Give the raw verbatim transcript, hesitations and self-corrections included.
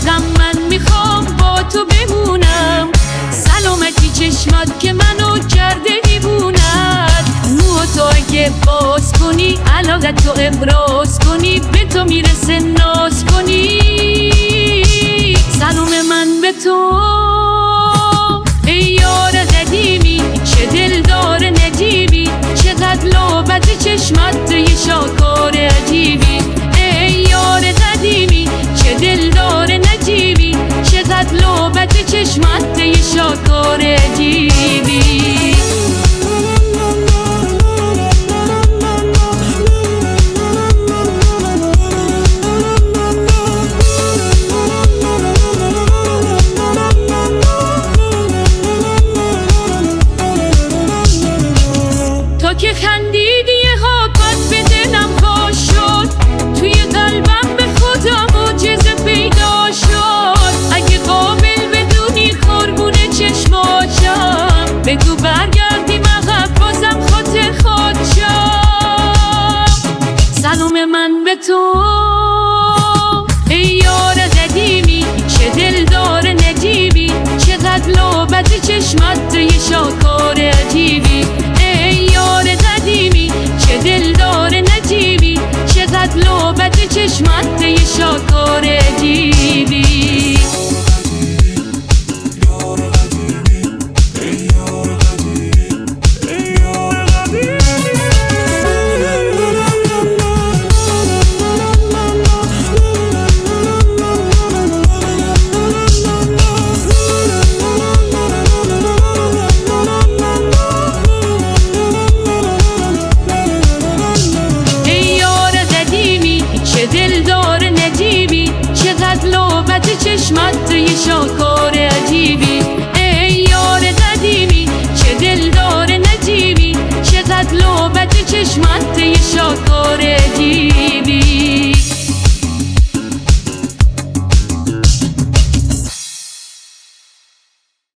عشقم من میخوام با تو بمونم، سلامتی چشمات که منو کرده دیوونت. مو تو اگه باز کنی علاقت تو ابراز کنی، به تو میرسه ناز کنی. سلام من به تو ای یار قدیمی، چه دلدار نجیبی، چقدر لعبت چشمت یه شاکار عجیبی. ای یار قدیمی چه دلدار نجیبی، چقدر لعبت چشمت یه شاکار عجیبی. تو که خندیدی یه حاکات به دلم خوش شد، توی قلبم به خدا معجزه پیدا شد. اگه قابل بدونی قربون چشماتم، بگو برگردیم عقب بازم خاطر خود شم. سلام من به تو ای یار قدیمی، چه دلدار نجیبی، چقدر لعبت چشمت یه شاکار عجیبی. ای یار قدیمی چه دلدار نجیبی، چقدر لعبت چشمت یه شاکار عجیبی. دلدار نجیبی، چقدر لعبت چشمت یه شاکار عجیبی. ای یار قدیمی چه دلدار نجیبی، چقدر لعبت چشمت یه شاکار عجیبی.